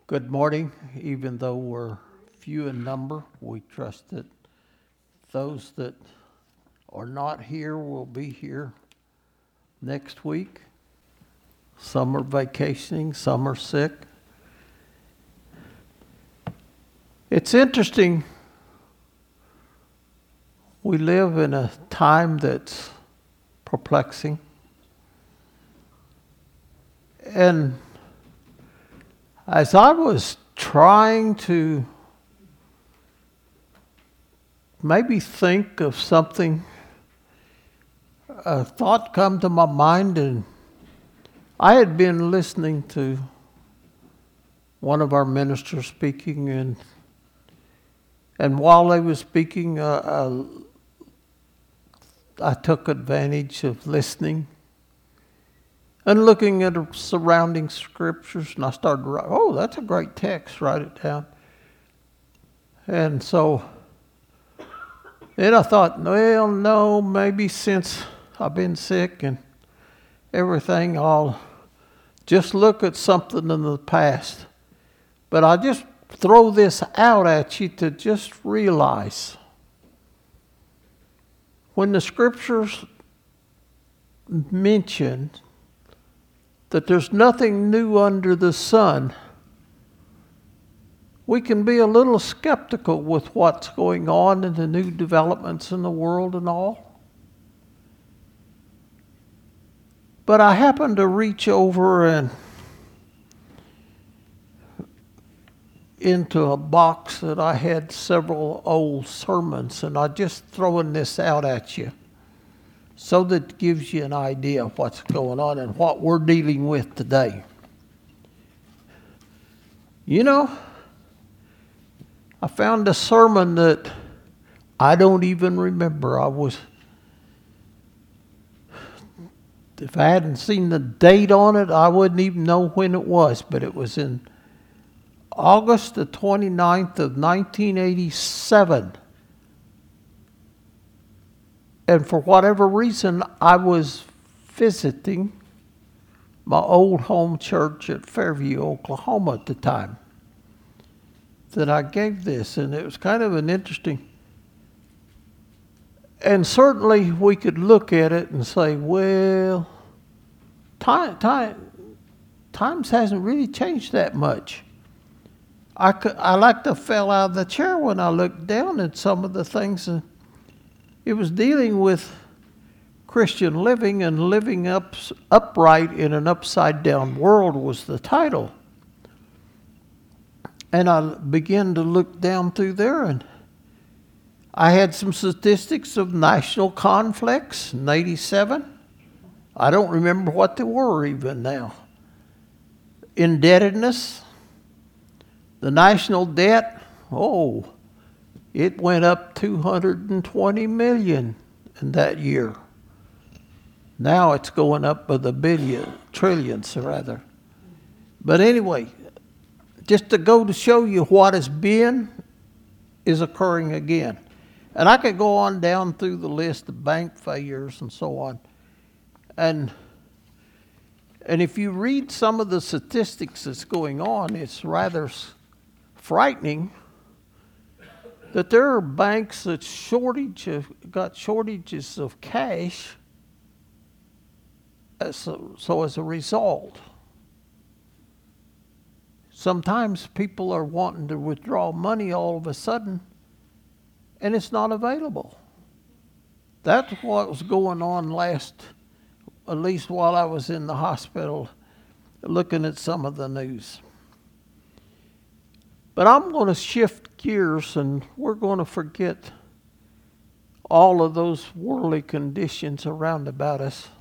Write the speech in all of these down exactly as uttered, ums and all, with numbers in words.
Good morning. Even though we're few in number, we trust that those that are not here will be here next week. Some are vacationing, some are sick. It's interesting. We live in a time that's perplexing. And as I was trying to maybe think of something, a thought come to my mind, and I had been listening to one of our ministers speaking, and and while they were speaking, uh, uh, I took advantage of listening and looking at the surrounding scriptures, and I started to write, oh, that's a great text, write it down. And so then I thought, well, no, maybe since I've been sick and everything, I'll just look at something in the past. But I just throw this out at you to just realize when the scriptures mention that there's nothing new under the sun, we can be a little skeptical with what's going on and the new developments in the world and all. But I happened to reach over and into a box that I had several old sermons, and I'm just throwing this out at you so that it gives you an idea of what's going on and what we're dealing with today. You know, I found a sermon that I don't even remember. I was, if I hadn't seen the date on it, I wouldn't even know when it was, but it was in August the twenty-ninth of nineteen eighty-seven. And for whatever reason, I was visiting my old home church at Fairview, Oklahoma at the time that I gave this. And it was kind of an interesting, and certainly we could look at it and say, well, time, time, times hasn't really changed that much. I, could, I like to fell out of the chair when I looked down at some of the things. And it was dealing with Christian living, and living up, upright in an upside down world was the title. And I began to look down through there, and I had some statistics of national conflicts in eighty-seven. I don't remember what they were even now. Indebtedness, the national debt, oh, it went up two hundred twenty million in that year. Now it's going up by the billion, trillions rather. But anyway, just to go to show you what has been is occurring again. And I could go on down through the list of bank failures and so on. And and if you read some of the statistics that's going on, it's rather frightening that there are banks that shortage of, got shortages of cash. So, so as a result, sometimes people are wanting to withdraw money all of a sudden, and it's not available. That's what was going on last, at least while I was in the hospital, looking at some of the news. But I'm going to shift gears, and we're going to forget all of those worldly conditions around about us.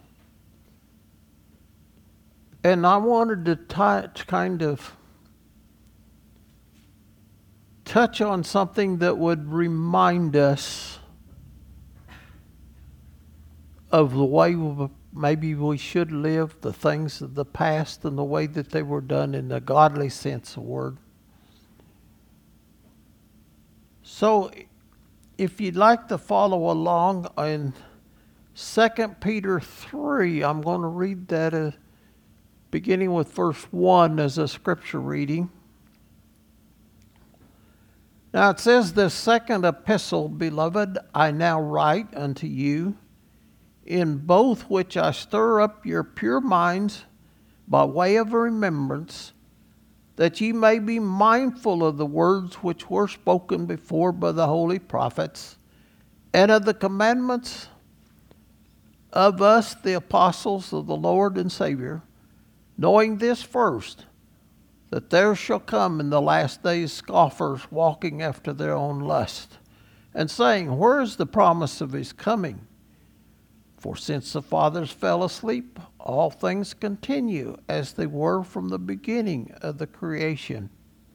And I wanted to t- kind of touch on something that would remind us of the way we, maybe we should live, the things of the past, and the way that they were done in the godly sense of the word. So if you'd like to follow along in Second Peter three, I'm going to read that uh, beginning with verse one as a scripture reading. Now it says, "This second epistle, beloved, I now write unto you, in both which I stir up your pure minds by way of remembrance, that ye may be mindful of the words which were spoken before by the holy prophets, and of the commandments of us, the apostles of the Lord and Savior, knowing this first, that there shall come in the last days scoffers walking after their own lust, and saying, Where is the promise of his coming? For since the fathers fell asleep, all things continue as they were from the beginning of the creation.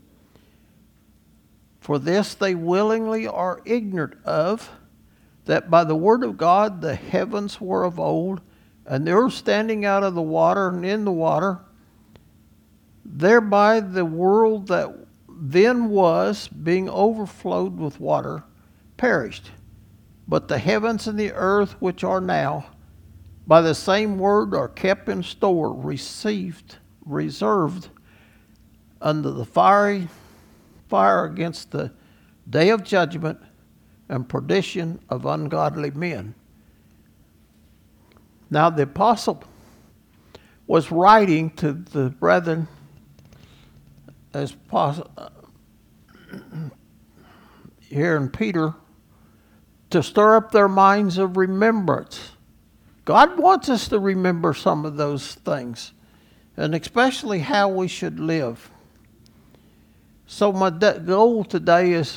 For this they willingly are ignorant of, that by the word of God the heavens were of old, and the earth standing out of the water and in the water, thereby the world that then was, being overflowed with water, perished. But the heavens and the earth which are now, by the same word are kept in store, received, reserved unto the fiery fire against the day of judgment and perdition of ungodly men. Now the apostle was writing to the brethren as here in Peter, to stir up their minds of remembrance. God wants us to remember some of those things, and especially how we should live. So my de- goal today is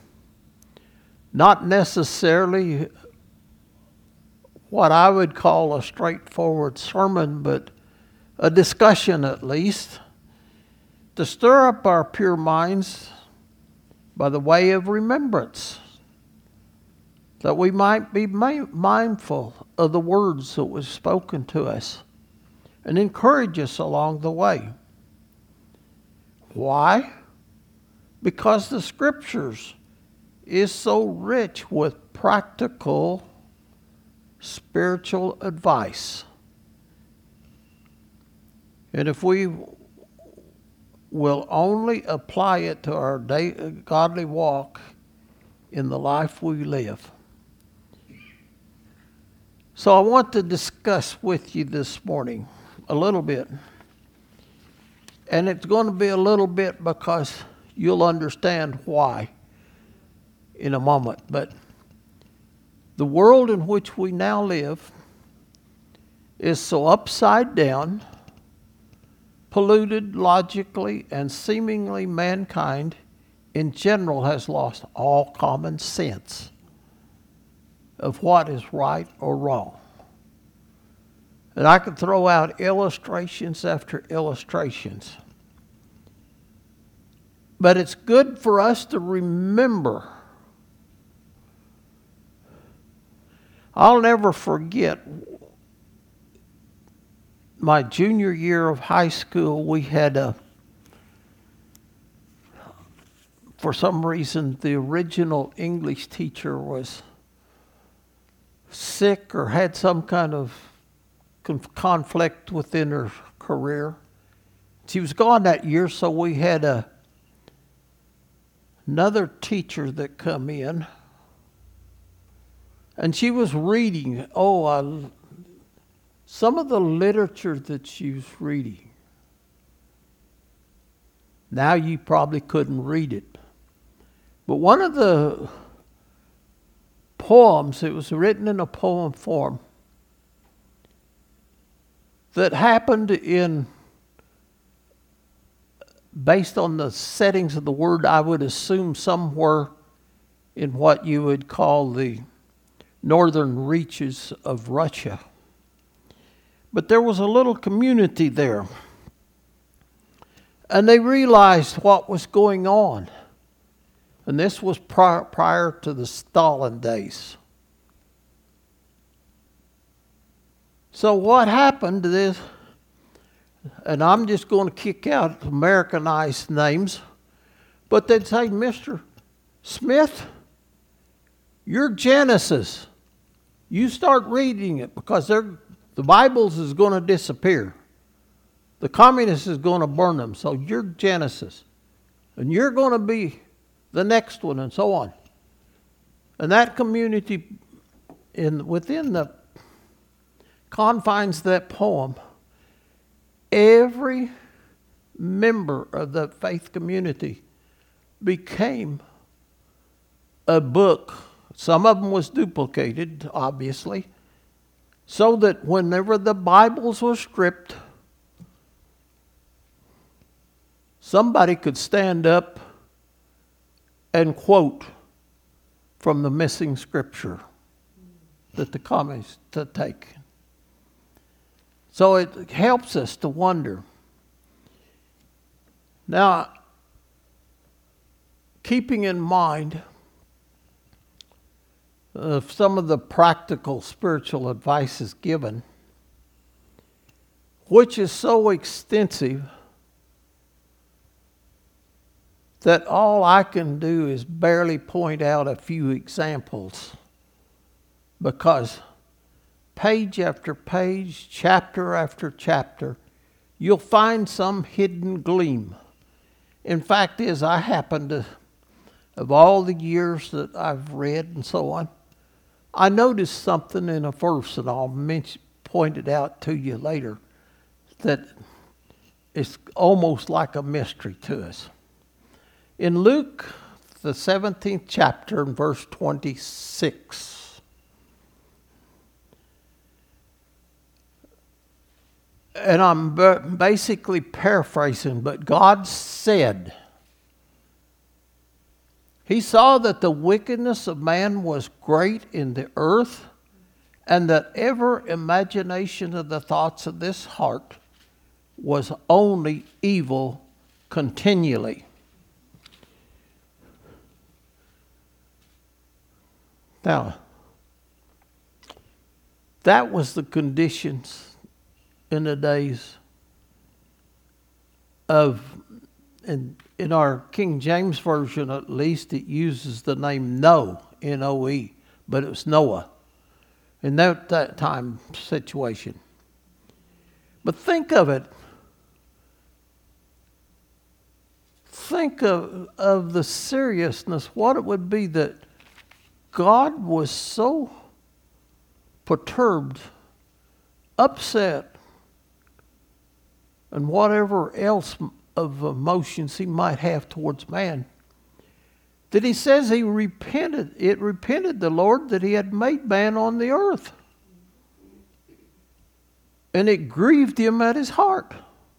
not necessarily what I would call a straightforward sermon, but a discussion at least, to stir up our pure minds by the way of remembrance, that we might be mindful of the words that was spoken to us and encourage us along the way. Why? Because the Scriptures is so rich with practical spiritual advice. And if we will only apply it to our day, godly walk in the life we live. So I want to discuss with you this morning a little bit. And it's going to be a little bit because you'll understand why in a moment. But the world in which we now live is so upside down, polluted logically, and seemingly mankind in general has lost all common sense of what is right or wrong. And I could throw out illustrations after illustrations. But it's good for us to remember. I'll never forget my junior year of high school. We had a, for some reason, the original English teacher was sick or had some kind of conflict within her career. She was gone that year, so we had a another teacher that come in, and she was reading, oh, I, some of the literature that she was reading. Now you probably couldn't read it. But one of the poems, it was written in a poem form, that happened in, based on the settings of the word, I would assume somewhere in what you would call the northern reaches of Russia. But there was a little community there, and they realized what was going on. And this was prior, prior to the Stalin days. So what happened is, and I'm just going to kick out Americanized names, but they'd say, Mister Smith, your Genesis, you start reading it because they're, the Bibles is going to disappear. The communists is going to burn them. So your Genesis, and you're going to be the next one, and so on. And that community, in within the confines of that poem, every member of the faith community became a book. Some of them was duplicated, obviously, so that whenever the Bibles were stripped, somebody could stand up and quote from the missing scripture that the communists had taken. So it helps us to wonder. Now, keeping in mind uh, some of the practical spiritual advice is given, which is so extensive that all I can do is barely point out a few examples, because page after page, chapter after chapter, you'll find some hidden gleam. In fact is, I happen to, of all the years that I've read and so on, I noticed something in a verse, and I'll mention, point it out to you later, that is almost like a mystery to us. In Luke, the seventeenth chapter, and verse twenty-six, and I'm basically paraphrasing, but God said, He saw that the wickedness of man was great in the earth, and that every imagination of the thoughts of this heart was only evil continually. Now, that was the conditions in the days of, in, in our King James Version at least, it uses the name Noe, N O E, but it was Noah in that, that time situation. But think of it. Think of, of the seriousness, what it would be that God was so perturbed, upset, and whatever else of emotions he might have towards man, that he says he repented. It repented the Lord that he had made man on the earth. And it grieved him at his heart.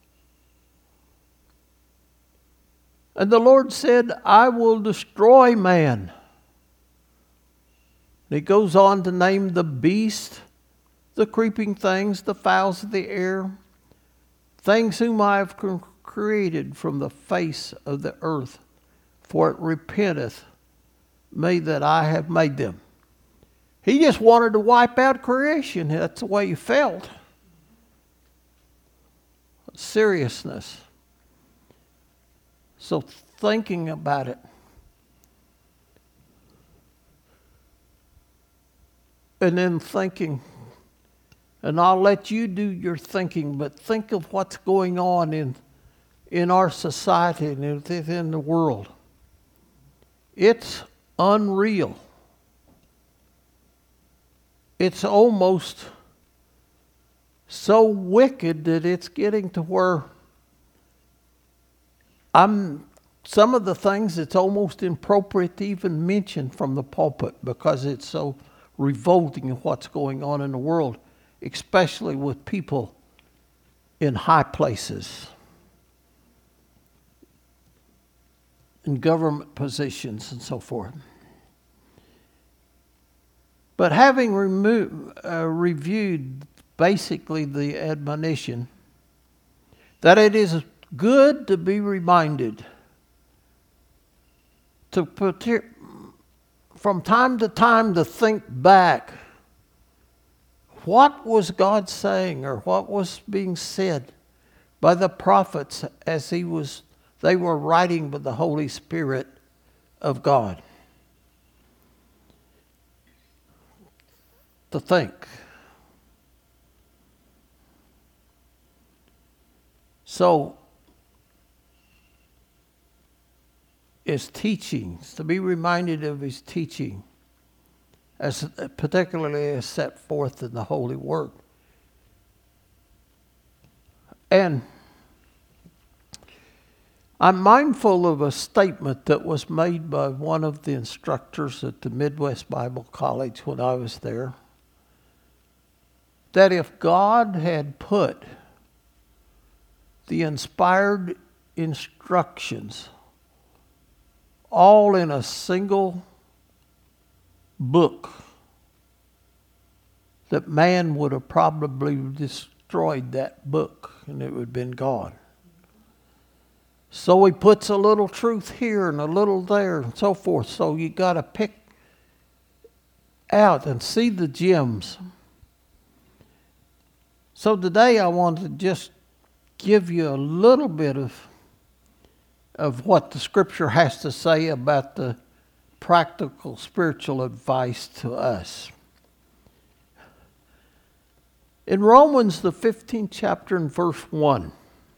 And the Lord said, I will destroy man. And he goes on to name the beast, the creeping things, the fowls of the air, things whom I have created from the face of the earth, for it repenteth me that I have made them. He just wanted to wipe out creation. That's the way he felt. Seriousness. So thinking about it, and then thinking, and I'll let you do your thinking, but think of what's going on in in our society and in the world. It's unreal. It's almost so wicked that it's getting to where I'm some of the things it's almost inappropriate to even mention from the pulpit, because it's so revolting of what's going on in the world, especially with people in high places, in government positions and so forth. But having remo- uh, reviewed basically the admonition that it is good to be reminded to put, from time to time to think back, what was God saying, or what was being said by the prophets as he was they were writing with the Holy Spirit of God. To think. So his teachings, to be reminded of his teaching, as particularly as set forth in the Holy Word. And I'm mindful of a statement that was made by one of the instructors at the Midwest Bible College when I was there, that if God had put the inspired instructions all in a single book, that man would have probably destroyed that book and it would have been gone. So he puts a little truth here and a little there and so forth. So you got to pick out and see the gems. So today I want to just give you a little bit of, of what the Scripture has to say about the practical spiritual advice to us. In Romans, the fifteenth chapter and verse one,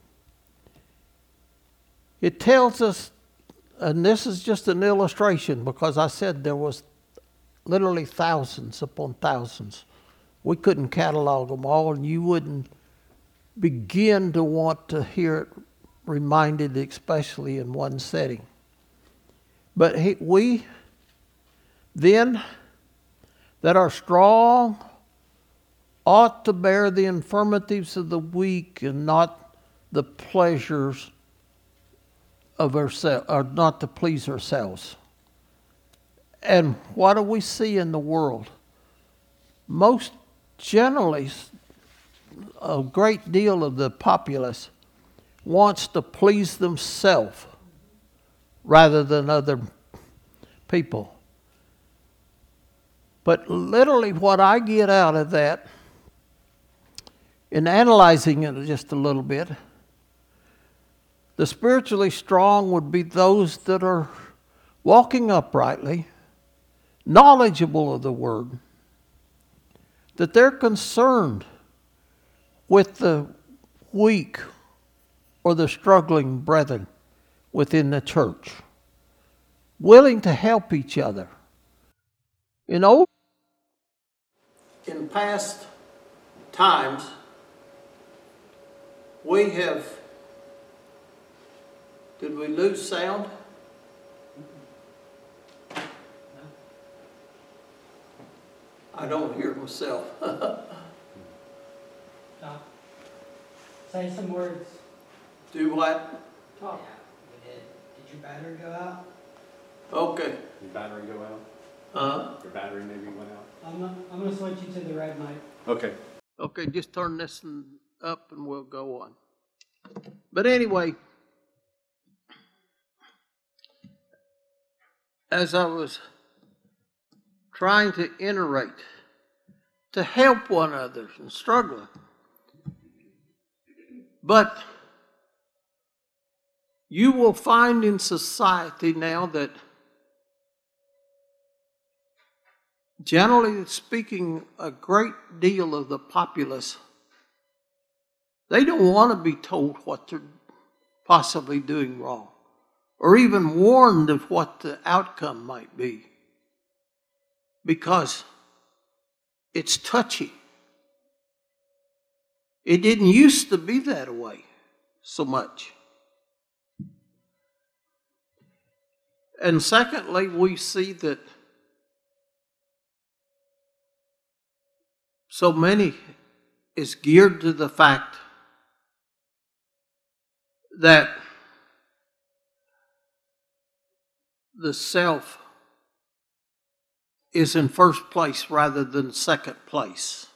it tells us, and this is just an illustration because I said there was literally thousands upon thousands. We couldn't catalog them all, and you wouldn't begin to want to hear it reminded, especially in one setting. But he, we then that are strong ought to bear the infirmities of the weak and not the pleasures of ourselves, or not to please ourselves. And what do we see in the world? Most generally, a great deal of the populace wants to please themselves rather than other people. But literally what I get out of that, in analyzing it just a little bit, the spiritually strong would be those that are walking uprightly, knowledgeable of the Word, that they're concerned with the weak or the struggling brethren within the church, willing to help each other. In old, in past times, we have, did we lose sound? I don't hear myself. Talk. Say some words. Do what? Talk. Yeah, we did. Did your battery go out? Okay. Your battery go out? Uh-huh. Your battery maybe went out? I'm gonna, I'm gonna switch you to the red mic. Okay. Okay, just turn this one up and we'll go on. But anyway, as I was trying to iterate, to help one another and struggling, but you will find in society now that, generally speaking, a great deal of the populace, they don't want to be told what they're possibly doing wrong, or even warned of what the outcome might be, because it's touchy. It didn't used to be that way so much. And secondly, we see that so many is geared to the fact that the self is in first place rather than second place.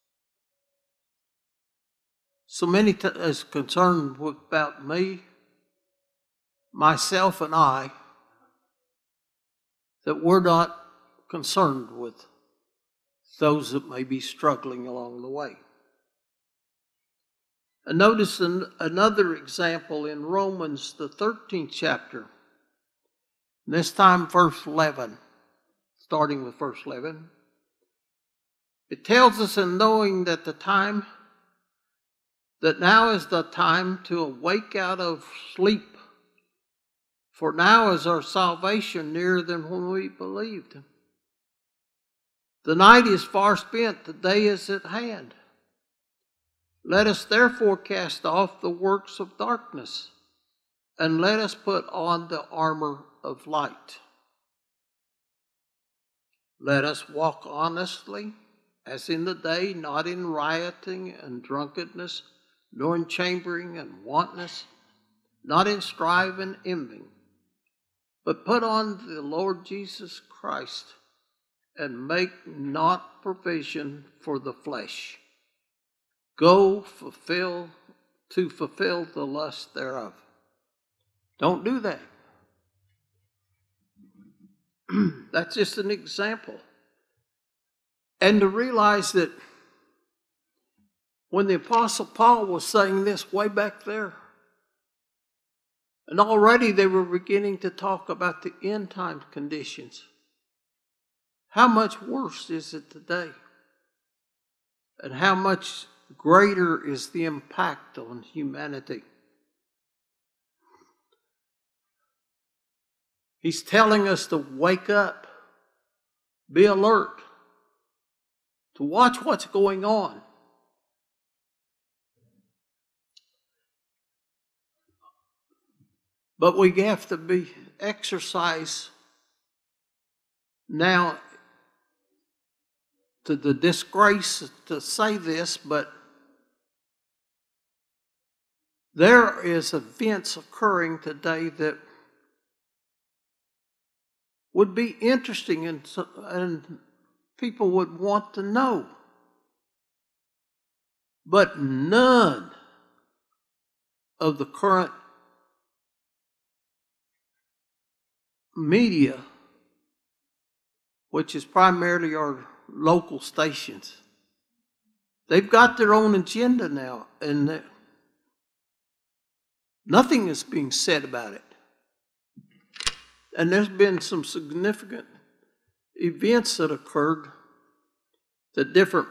So many t- is concerned with, about me, myself, and I, that we're not concerned with those that may be struggling along the way. And notice an, another example in Romans, the thirteenth chapter, this time verse eleven, starting with verse eleven. It tells us, in knowing that the time, that now is the time to awake out of sleep, For now is our salvation nearer than when we believed. The night is far spent, the day is at hand. Let us therefore cast off the works of darkness, and let us put on the armor of light. Let us walk honestly, as in the day, not in rioting and drunkenness, nor in chambering and wantonness, not in strife and envy, but put on the Lord Jesus Christ, and make not provision for the flesh. Go fulfill to fulfill the lust thereof. Don't do that. That's just an example. And to realize that when the Apostle Paul was saying this way back there, and already they were beginning to talk about the end time conditions, how much worse is it today? And how much greater is the impact on humanity? He's telling us to wake up, be alert, to watch what's going on. But we have to be exercised now, to the disgrace to say this, but there is events occurring today that would be interesting and, and people would want to know. But none of the current media, which is primarily our local stations, they've got their own agenda now, and nothing is being said about it. And there's been some significant events that occurred that different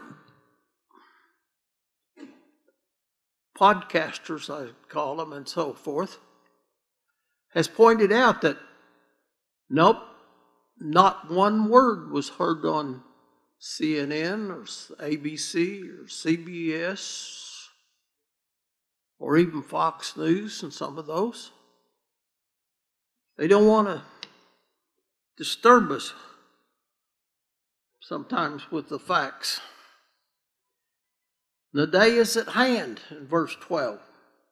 podcasters, I call them, and so forth, has pointed out that, nope, not one word was heard on C N N or A B C or C B S or even Fox News and some of those. They don't want to disturb us sometimes with the facts. The day is at hand in verse twelve.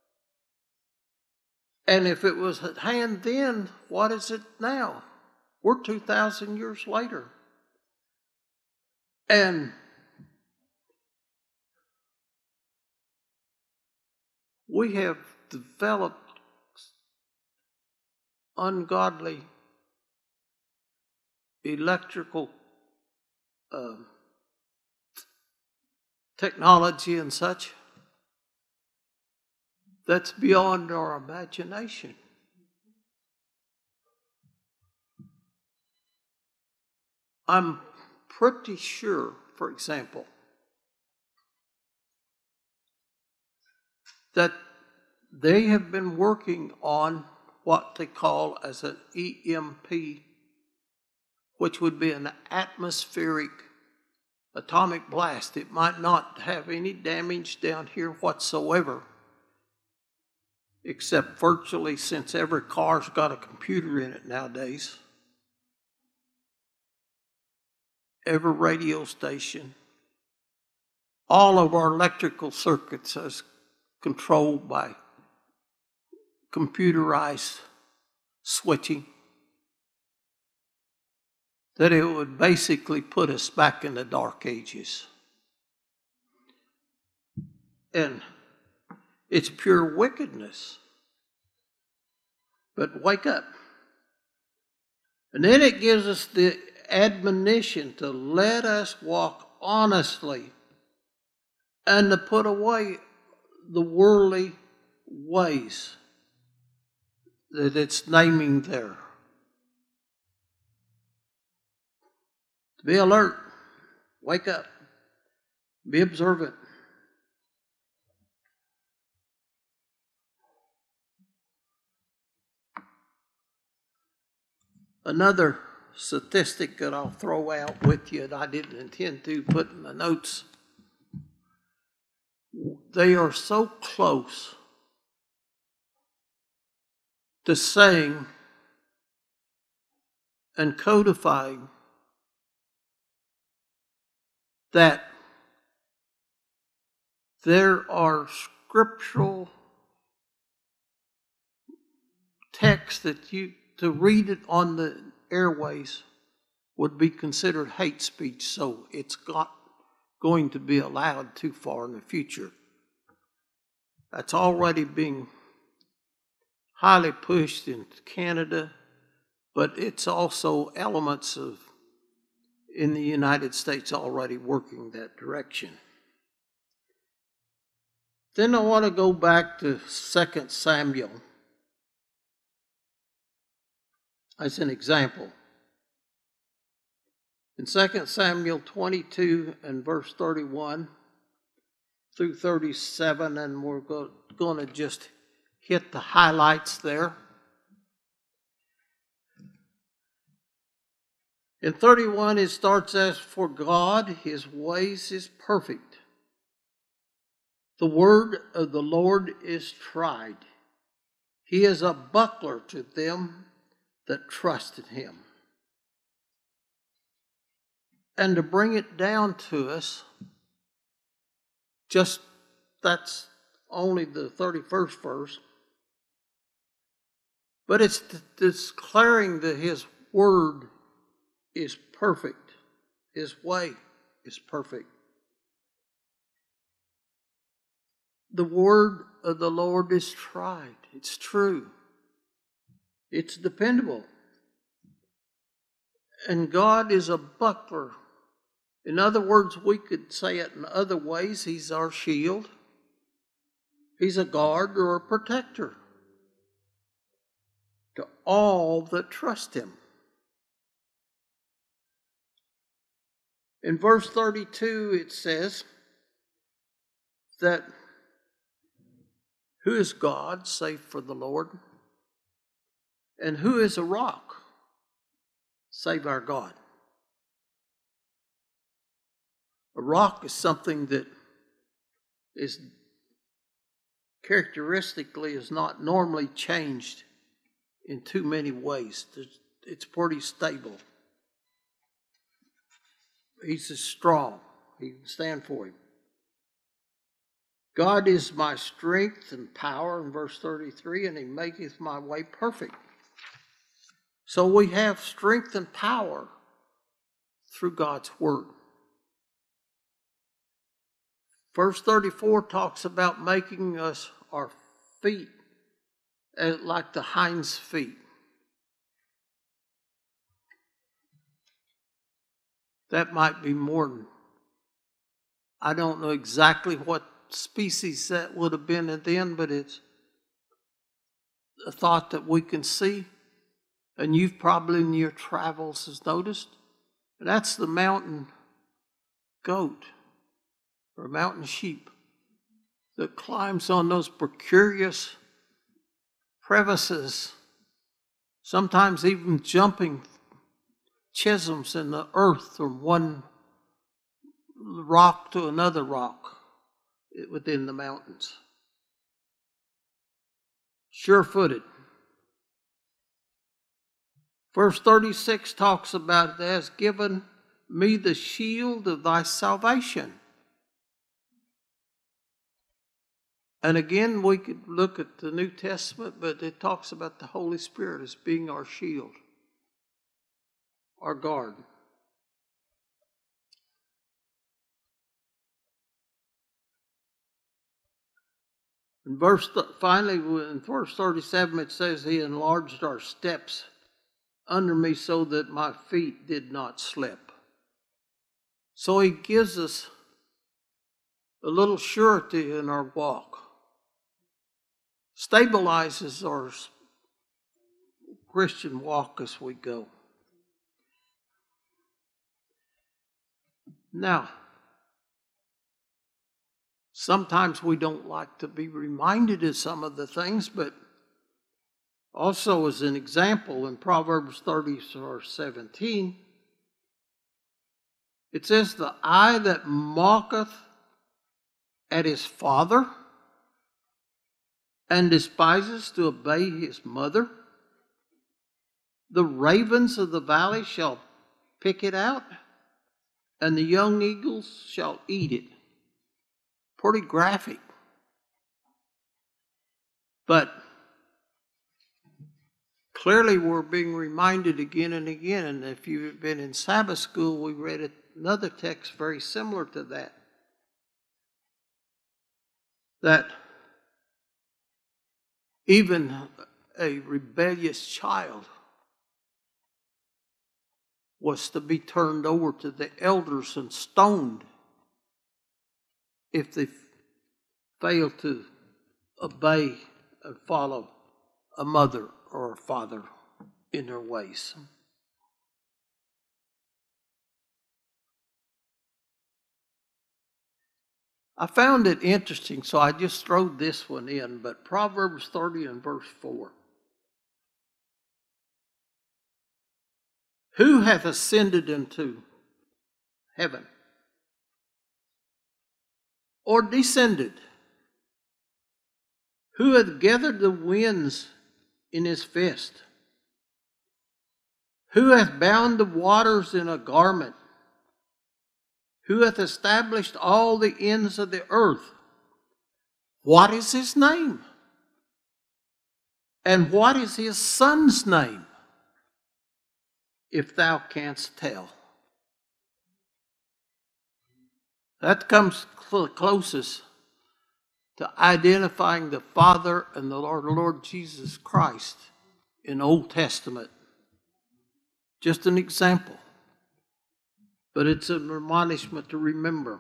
And if it was at hand then, what is it now? We're two thousand years later. And we have developed ungodly electrical uh, technology and such that's beyond our imagination. I'm pretty sure, for example, that they have been working on what they call as an E M P, which would be an atmospheric atomic blast. It might not have any damage down here whatsoever, except virtually, since every car's got a computer in it nowadays. Every radio station, all of our electrical circuits is controlled by computerized switching, that it would basically put us back in the dark ages. And it's pure wickedness. But wake up. And then it gives us the admonition to let us walk honestly and to put away the worldly ways that it's naming there. To be alert, wake up, be observant. Another statistic that I'll throw out with you that I didn't intend to put in the notes. They are so close to saying and codifying that there are scriptural texts that you, to read it on the airways would be considered hate speech, so it's got going to be allowed too far in the future. That's already being highly pushed in Canada, but it's also elements of in the United States already working that direction. Then I want to go back to Second Samuel as an example. In Second Samuel twenty-two and verse thirty-one through thirty-seven, and we're go- going to just hit the highlights there. In thirty-one, it starts as, "For God, his ways is perfect. The word of the Lord is tried. He is a buckler to them that trust in him." And to bring it down to us, just that's only the thirty-first verse, but it's declaring that his word is perfect. His way is perfect. The word of the Lord is tried. It's true. It's dependable. And God is a buckler. In other words, we could say it in other ways. He's our shield. He's a guard or a protector to all that trust him. In verse thirty-two, it says that who is God save for the Lord? And who is a rock save our God? A rock is something that is characteristically is not normally changed in too many ways. It's pretty stable. He's strong. He can stand for him. God is my strength and power in verse thirty-three, and he maketh my way perfect. So we have strength and power through God's word. Verse thirty-four talks about making us our feet like the hind's feet. That might be more than, I don't know exactly what species that would have been at the end, but it's a thought that we can see, and you've probably in your travels has noticed. And that's the mountain goat or mountain sheep that climbs on those precarious crevices, sometimes even jumping chasms in the earth from one rock to another rock within the mountains. Sure-footed. Verse thirty-six talks about, "Thou hast given me the shield of thy salvation." And again, we could look at the New Testament, but it talks about the Holy Spirit as being our shield, our guard. In verse th- finally, in verse thirty-seven, it says, "He enlarged our steps under me so that my feet did not slip." So he gives us a little surety in our walk, stabilizes our Christian walk as we go. Now, sometimes we don't like to be reminded of some of the things, but Also, as an example, in Proverbs thirty, verse seventeen, it says, the eye that mocketh at his father and despises to obey his mother, the ravens of the valley shall pick it out, and the young eagles shall eat it. Pretty graphic. But clearly we're being reminded again and again, and if you've been in Sabbath school, we read another text very similar to that, that even a rebellious child was to be turned over to the elders and stoned if they failed to obey and follow a mother or a father in their ways. I found it interesting, so I just threw this one in, but Proverbs thirty and verse four. Who hath ascended into heaven? Or descended? Who hath gathered the winds in his fist? Who hath bound the waters in a garment? Who hath established all the ends of the earth? What is his name? And what is his son's name? If thou canst tell. That comes cl- closest to identifying the Father and the Lord, Lord Jesus Christ in Old Testament. Just an example. But it's an admonishment to remember.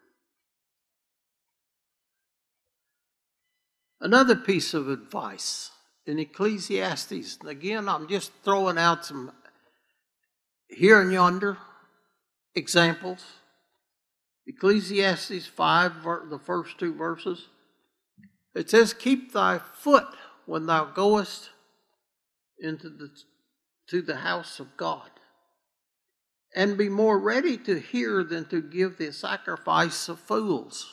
Another piece of advice in Ecclesiastes. Again, I'm just throwing out some here and yonder examples. Ecclesiastes five, the first two verses. It says, keep thy foot when thou goest into the, to the house of God, and be more ready to hear than to give the sacrifice of fools.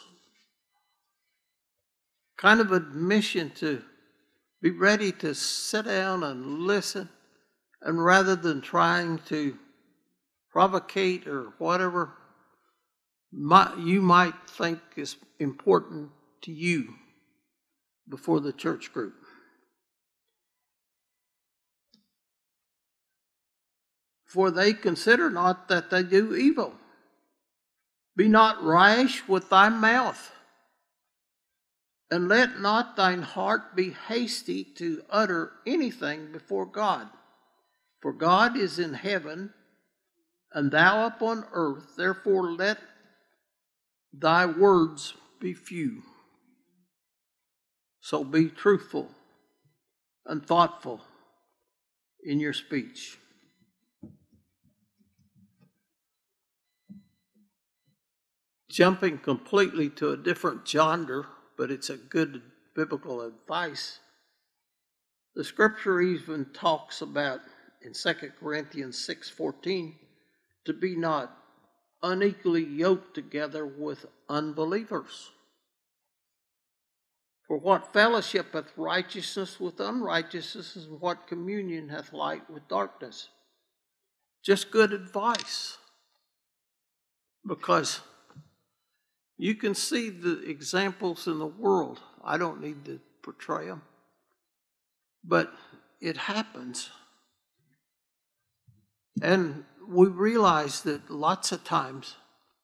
Kind of admission to be ready to sit down and listen, and rather than trying to provocate or whatever might, you might think is important to you before the church group. For they consider not that they do evil. Be not rash with thy mouth, and let not thine heart be hasty to utter anything before God. For God is in heaven, and thou upon earth, therefore let thy words be few. So be truthful and thoughtful in your speech. Jumping completely to a different genre, but it's a good biblical advice. The scripture even talks about in Second Corinthians six fourteen to be not unequally yoked together with unbelievers. For what fellowship hath righteousness with unrighteousness, and what communion hath light with darkness? Just good advice. Because you can see the examples in the world. I don't need to portray them. But it happens. And we realize that lots of times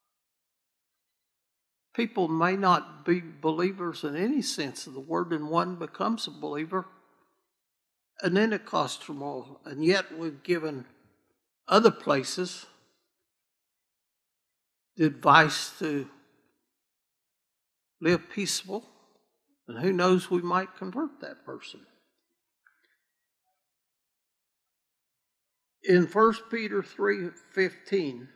people may not be believers in any sense of the word, and one becomes a believer, and then it causes turmoil. And yet we've given other places the advice to live peaceable, and who knows, we might convert that person. In First Peter three fifteen,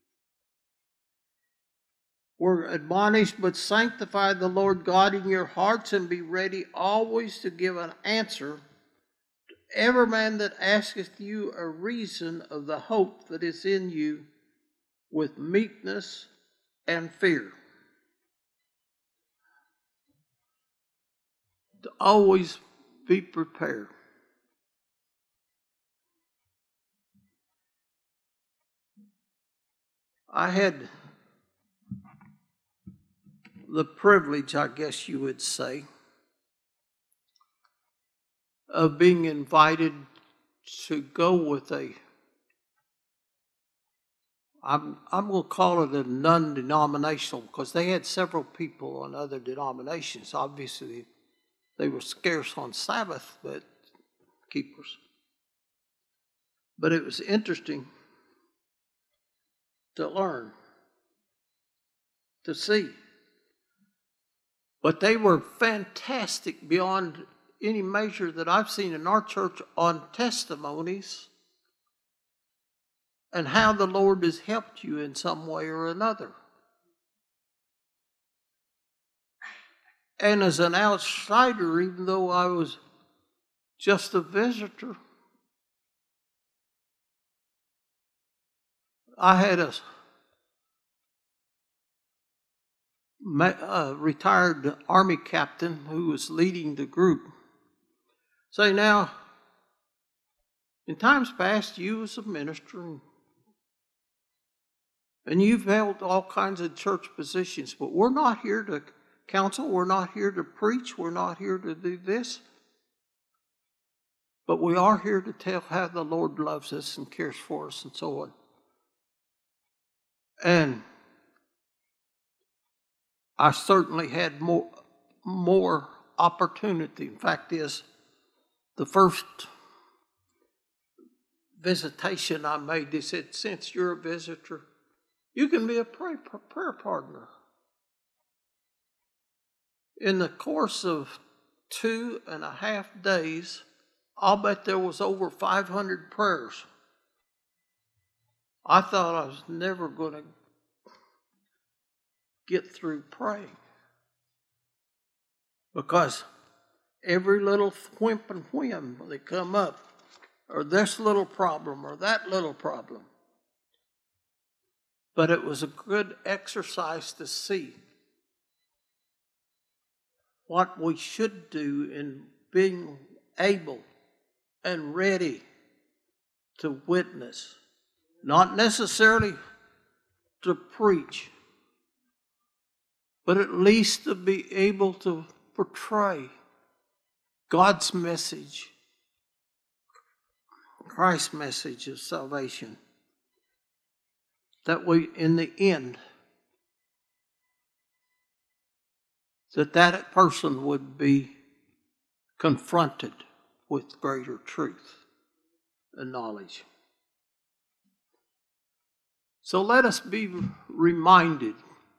we're admonished, but sanctify the Lord God in your hearts, and be ready always to give an answer to every man that asketh you a reason of the hope that is in you with meekness and fear. To always be prepared. I had the privilege, I guess you would say, of being invited to go with a, I'm, I'm going to call it a non-denominational, because they had several people on other denominations. Obviously, they were scarce on Sabbath, but keepers. But it was interesting to learn, to see. But they were fantastic beyond any measure that I've seen in our church on testimonies and how the Lord has helped you in some way or another. And as an outsider, even though I was just a visitor, I had a, a retired Army captain who was leading the group say, now, in times past, you as a minister, and you've held all kinds of church positions, but we're not here to counsel, we're not here to preach, we're not here to do this. But we are here to tell how the Lord loves us and cares for us and so on. And I certainly had more, more opportunity. In fact, is the first visitation I made, they said, since you're a visitor, you can be a prayer, prayer partner. In the course of two and a half days, I'll bet there was over five hundred prayers. I thought I was never going to get through praying. Because every little whimp and whim they come up, or this little problem, or that little problem. But it was a good exercise to see what we should do in being able and ready to witness. Not necessarily to preach, but at least to be able to portray God's message, Christ's message of salvation. That we, in the end, that that person would be confronted with greater truth and knowledge. So let us be reminded.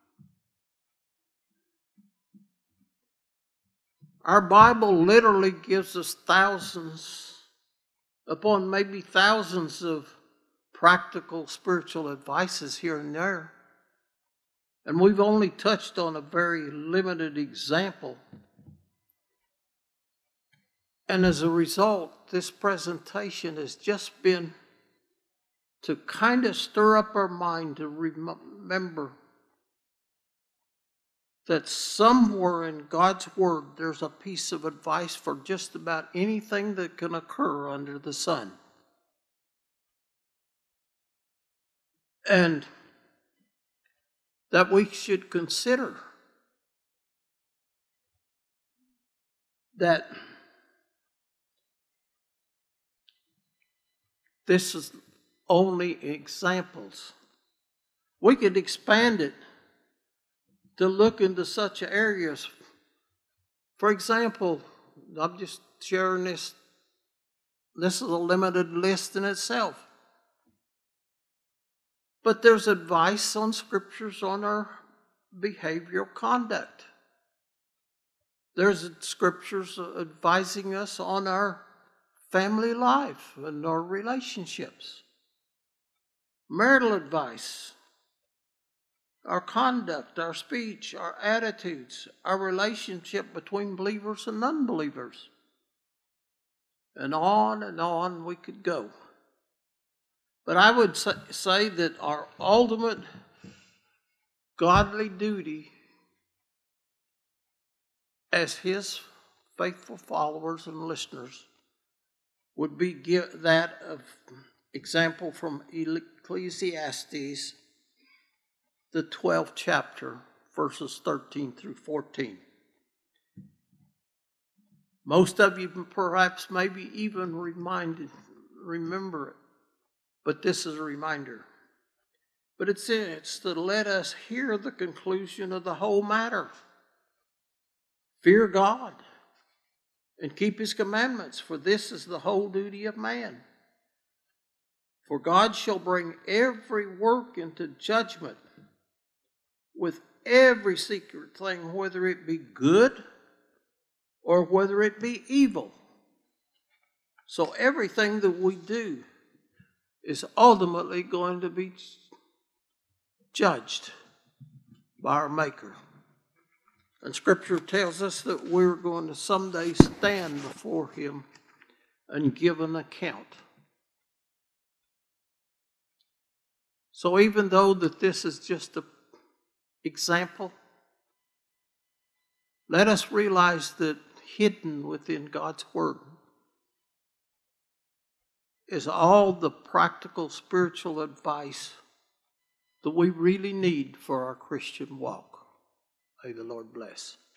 Our Bible literally gives us thousands upon maybe thousands of practical spiritual advices here and there. And we've only touched on a very limited example. And as a result, this presentation has just been to kind of stir up our mind to remember that somewhere in God's Word there's a piece of advice for just about anything that can occur under the sun. And that we should consider that this is only examples. We could expand it to look into such areas. For example, I'm just sharing this. This is a limited list in itself. But there's advice on scriptures on our behavioral conduct. There's scriptures advising us on our family life and our relationships. Marital advice, our conduct, our speech, our attitudes, our relationship between believers and unbelievers. And on and on we could go. But I would say that our ultimate godly duty as His faithful followers and listeners would be give that of example from Ecclesiastes, the twelfth chapter, verses thirteen through fourteen. Most of you perhaps maybe even reminded, remember it, but this is a reminder. But it's, it's to let us hear the conclusion of the whole matter. Fear God and keep His commandments, for this is the whole duty of man. For God shall bring every work into judgment with every secret thing, whether it be good or whether it be evil. So everything that we do is ultimately going to be judged by our Maker. And Scripture tells us that we're going to someday stand before Him and give an account. So even though that this is just an example, let us realize that hidden within God's Word is all the practical spiritual advice that we really need for our Christian walk. May the Lord bless.